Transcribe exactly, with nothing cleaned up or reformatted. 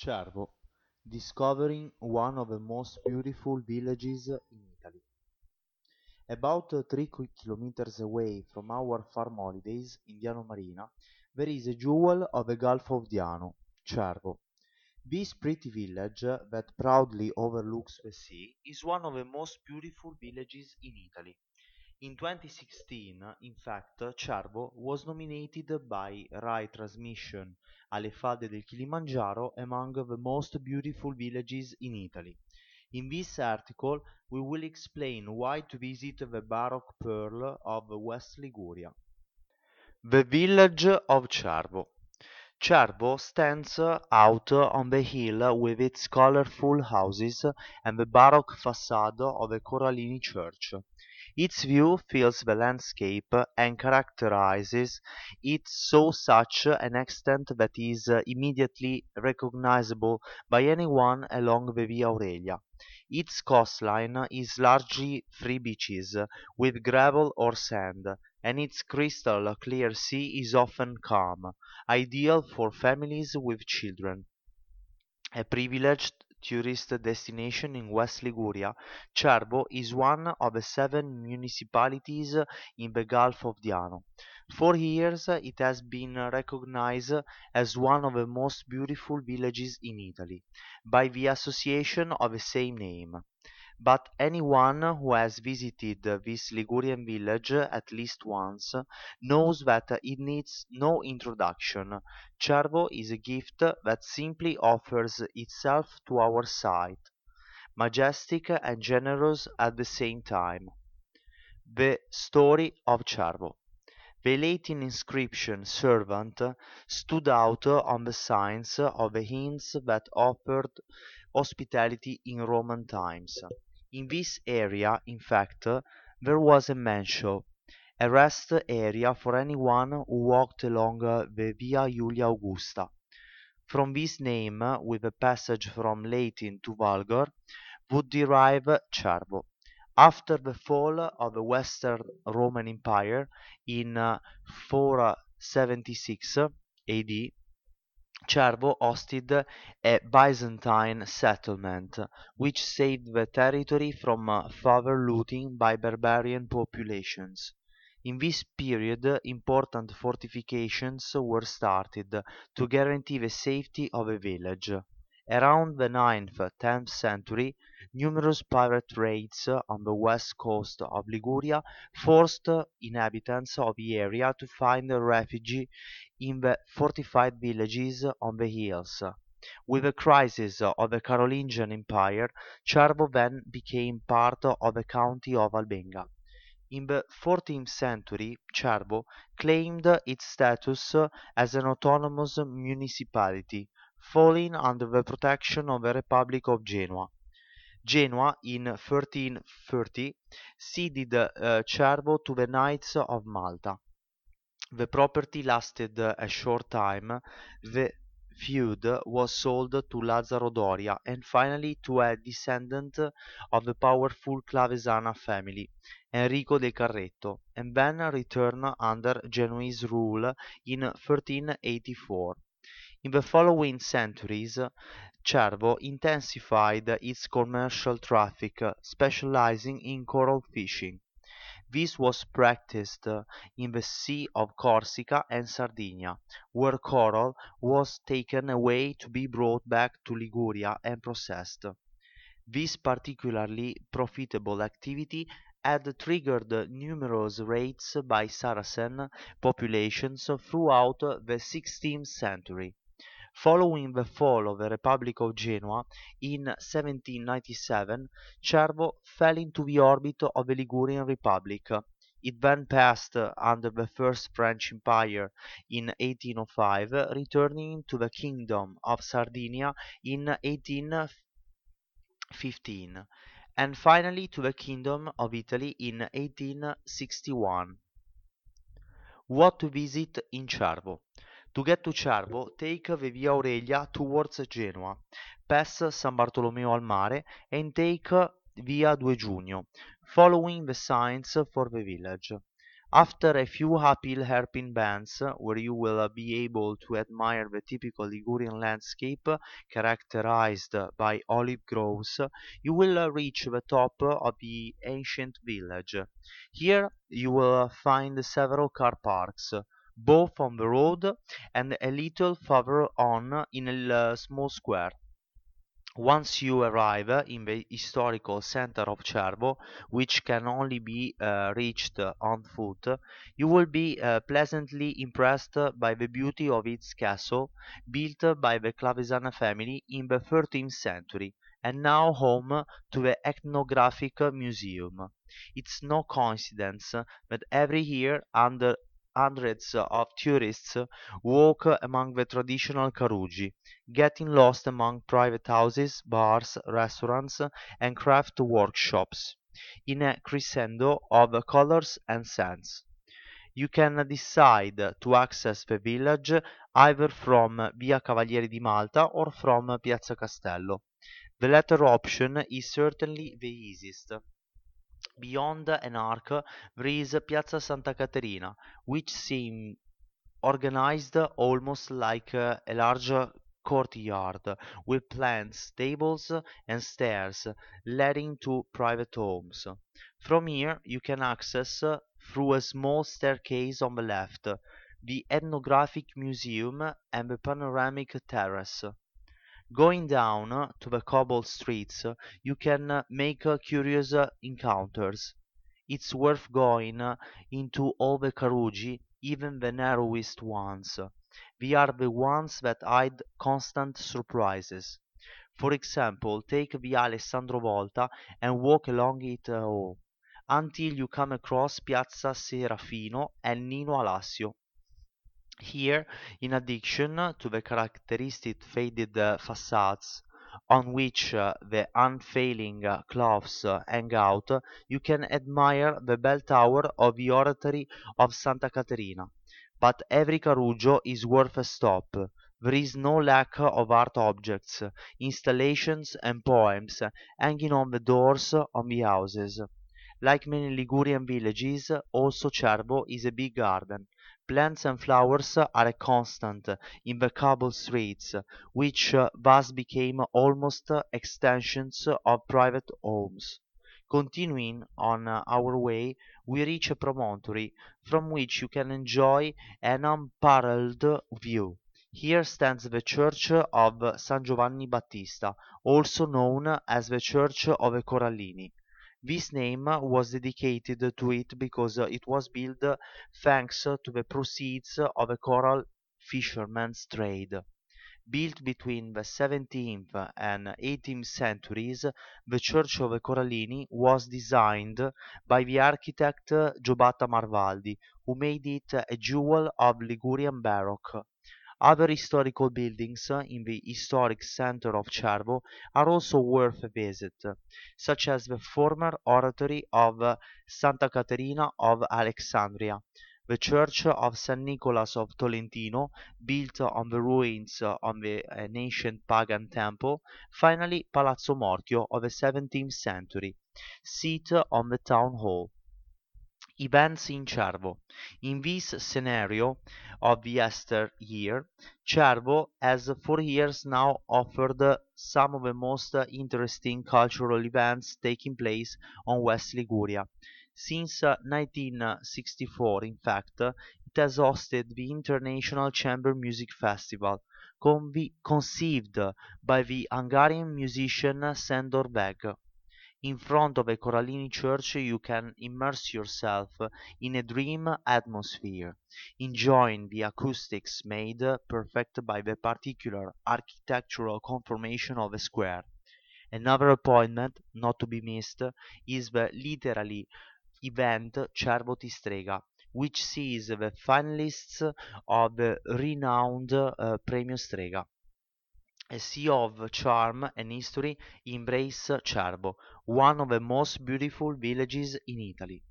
Cervo, discovering one of the most beautiful villages in Italy. About uh, three ki- kilometers away from our farm holidays in Diano Marina, there is a jewel of the Gulf of Diano, Cervo. This pretty village uh, that proudly overlooks the sea is one of the most beautiful villages in Italy. In twenty sixteen, in fact, Cervo was nominated by Rai Transmission alle Falde del Kilimangiaro among the most beautiful villages in Italy. In this article, we will explain why to visit the Baroque Pearl of West Liguria. The village of Cervo. Cervo stands out on the hill with its colorful houses and the Baroque facade of a Corallini church. Its view fills the landscape and characterizes it to such an extent that it is immediately recognizable by anyone along the Via Aurelia. Its coastline is largely free beaches, with gravel or sand, and its crystal clear sea is often calm, ideal for families with children. A privileged tourist destination in West Liguria, Cervo is one of the seven municipalities in the Gulf of Diano. For years it has been recognized as one of the most beautiful villages in Italy by the association of the same name. But anyone who has visited this Ligurian village at least once knows that it needs no introduction. Cervo is a gift that simply offers itself to our sight, majestic and generous at the same time. The story of Cervo. The Latin inscription "servant" stood out on the signs of the inns that offered hospitality in Roman times. In this area, in fact, there was a mansion, a rest area for anyone who walked along the Via Julia Augusta. From this name, with a passage from Latin to Vulgar, would derive Cervo. After the fall of the Western Roman Empire in uh, four seventy-six A D, Cervo hosted a Byzantine settlement, which saved the territory from uh, further looting by barbarian populations. In this period, important fortifications were started to guarantee the safety of the village. Around the ninth-tenth century, numerous pirate raids on the west coast of Liguria forced inhabitants of the area to find refuge in the fortified villages on the hills. With the crisis of the Carolingian Empire, Cervo then became part of the county of Albenga. In the fourteenth century, Cervo claimed its status as an autonomous municipality, falling under the protection of the Republic of Genoa. Genoa, in thirteen thirty, ceded uh, Cervo to the Knights of Malta. The property lasted a short time, the feud was sold to Lazzaro Doria and finally to a descendant of the powerful Clavesana family, Enrico de Carretto, and then returned under Genoese rule in thirteen eighty-four. In the following centuries, Cervo intensified its commercial traffic, specializing in coral fishing. This was practiced in the Sea of Corsica and Sardinia, where coral was taken away to be brought back to Liguria and processed. This particularly profitable activity had triggered numerous raids by Saracen populations throughout the sixteenth century. Following the fall of the Republic of Genoa in seventeen ninety-seven, Cervo fell into the orbit of the Ligurian Republic. It then passed under the First French Empire in eighteen oh five, returning to the Kingdom of Sardinia in eighteen fifteen, and finally to the Kingdom of Italy in eighteen sixty-one. What to visit in Cervo? To get to Cervo, take the Via Aurelia towards Genoa, pass San Bartolomeo al Mare, and take Via due Giugno, following the signs for the village. After a few uphill hairpin bends, where you will uh, be able to admire the typical Ligurian landscape uh, characterized by olive groves, you will uh, reach the top of the ancient village. Here you will find several car parks, both on the road and a little further on in a uh, small square. Once you arrive in the historical center of Cervo, which can only be uh, reached on foot, you will be uh, pleasantly impressed by the beauty of its castle, built by the Clavesana family in the thirteenth century, and now home to the Ethnographic Museum. It's no coincidence that every year under hundreds of tourists walk among the traditional Carugi, getting lost among private houses, bars, restaurants, and craft workshops, in a crescendo of colors and scents. You can decide to access the village either from Via Cavalieri di Malta or from Piazza Castello. The latter option is certainly the easiest. Beyond an arc there is Piazza Santa Caterina, which seems organized almost like uh, a large courtyard with plants, tables, and stairs leading to private homes. From here you can access, uh, through a small staircase on the left, the Ethnographic Museum and the panoramic terrace. Going down uh, to the cobbled streets, uh, you can uh, make uh, curious uh, encounters. It's worth going uh, into all the Carugi, even the narrowest ones. They are the ones that hide constant surprises. For example, take Via Alessandro Volta and walk along it uh, all, until you come across Piazza Serafino and Nino Alassio. Here, in addition to the characteristic faded uh, facades on which uh, the unfailing uh, cloths uh, hang out, you can admire the bell tower of the Oratory of Santa Caterina. But every Carugio is worth a stop. There is no lack of art objects, installations, and poems hanging on the doors of the houses. Like many Ligurian villages, also Cervo is a big garden. Plants and flowers are a constant in the cobbled streets, which uh, thus became almost uh, extensions of private homes. Continuing on uh, our way, we reach a promontory from which you can enjoy an unparalleled view. Here stands the church of San Giovanni Battista, also known as the Church of the Corallini. This name was dedicated to it because it was built thanks to the proceeds of a coral fisherman's trade. Built between the seventeenth and eighteenth centuries, the Church of the Corallini was designed by the architect Giobatta Marvaldi, who made it a jewel of Ligurian Baroque. Other historical buildings uh, in the historic center of Cervo are also worth a visit, such as the former oratory of uh, Santa Caterina of Alexandria, the church of San Nicholas of Tolentino, built on the ruins uh, of the, an ancient pagan temple, finally Palazzo Morchio of the seventeenth century, seat on the town hall. Events in Cervo. In this scenario of the yesteryear, Cervo has for years now offered uh, some of the most uh, interesting cultural events taking place on West Liguria. Since uh, nineteen sixty-four, in fact, uh, it has hosted the International Chamber Music Festival, convi- conceived by the Hungarian musician Sandor Veg. In front of a Corallini church you can immerse yourself in a dream atmosphere, enjoying the acoustics made perfect by the particular architectural conformation of the square. Another appointment not to be missed is the literary event Cervo Ti Strega, which sees the finalists of the renowned uh, Premio Strega. A sea of charm and history embrace Cervo, one of the most beautiful villages in Italy.